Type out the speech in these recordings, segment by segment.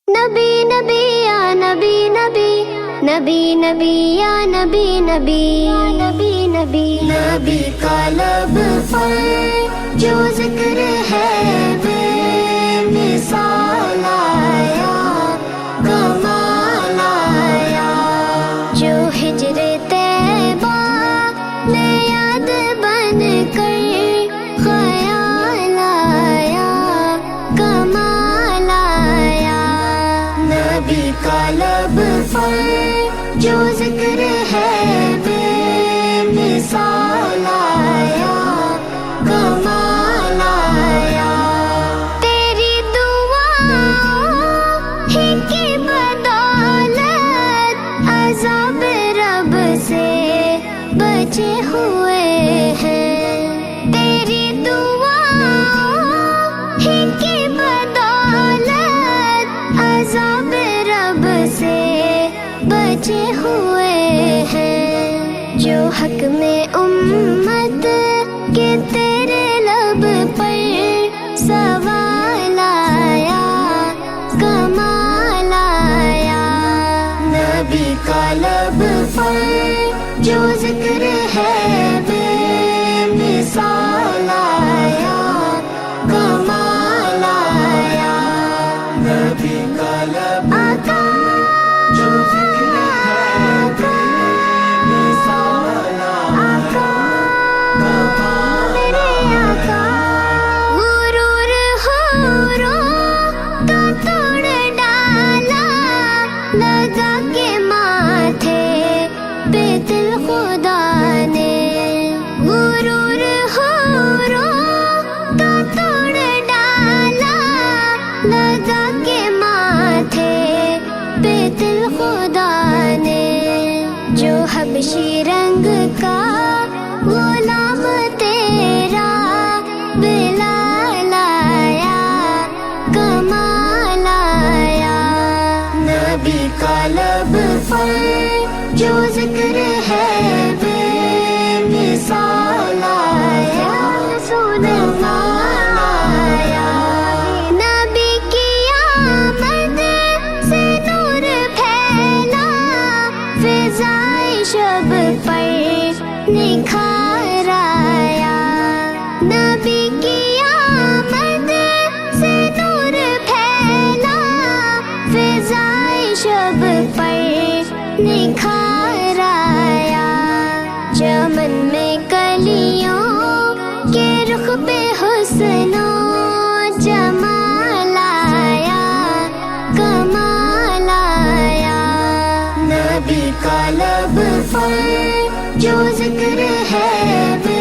نبی نبی یا نبی نبی، نبی نبی یا نبی نبی، نبی نبی نبی کا لب پر جو ذکر ہے بے مثال آیا، کمال آیا، جو ہجر طیبہ میں یاد بن کر خیال آیا، کمال آیا، نبی کا لب پر جو ذکر ہے بے مثال آیا، کمال آیا، تیری دعاؤں ہی کی بدولت عذاب رب سے بچے ہوئے ہیں، تیری دعاؤں ہی کی بدولت عذاب رب سے بچے ہوئے ہیں، جو حق میں امت کے تیرے لب پر سوال آیا، کمال آیا، نبی کا لب پر جو ذکر ہے بے مثال آیا، کمال آیا، نبی کا لب آقا جو ذکر ہے بے مثال آیا، کمال میرے آقا، غرور حوروں کا توڑ ڈالا، لگا کے ماتھے پہ دل خدا نے، غرور حوروں کا توڑ ڈالا، لگا کے ماتھے پہ دل خدا نے، جو حبشی رنگ کا غلام تیرا بلال آیا، کمال آیا، نبی کا لب پر جو ذکر ہے بے مثال آیا، کمال آیا، نبی کی آمد سے نور پھیلا، فضائے شب پر نکھار آیا، نبی کی آمد سے نور پھیلا، فضائے شب پر نکھار آیا، چمن میں کلیوں کے رخ پہ حسن و جمال آیا، کمال آیا، نبی کا لب پر جو ذکر ہے بے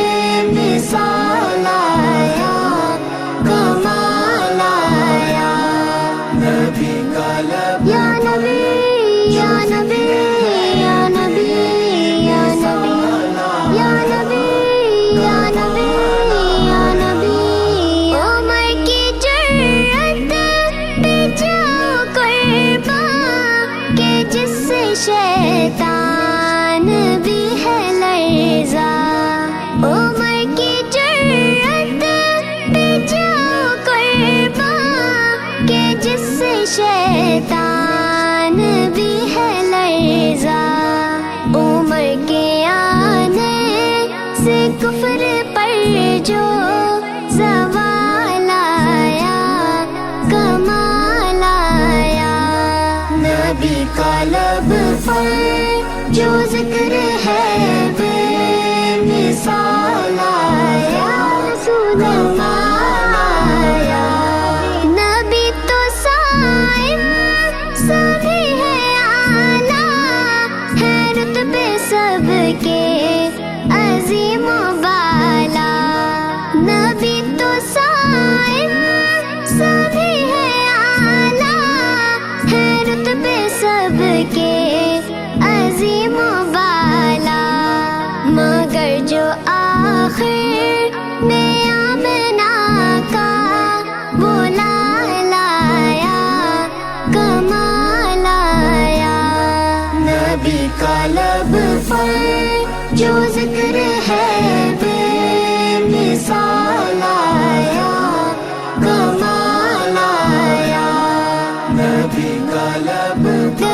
مثال آیا، کمال آیا، نبی کا لب یا نبی یا نبی یا نبی یا نبی یا نبی یا نبی یا نبی، عمر کی جرأت پہ جاؤ قرباں کہ جس سے شیطان بھی ہے لرزا، عمر کی جرأت پہ جاؤ قرباں کہ جس سے شیطان بھی ہے لرزا، عمر کے آنے سے کفر پر جو زوال آیا، کمال آیا، نبی کا لب پر جو ذکر ہے بے مثال آیا، کمال آیا، نبی تو صائم سبھی ہے اعلیٰ، ہے رتبے سب کے عظیم و بالا، نبی تو صائم سبھی ہے اعلیٰ، ہے رتبے سب کے عظیم و بالا، نبی کا لب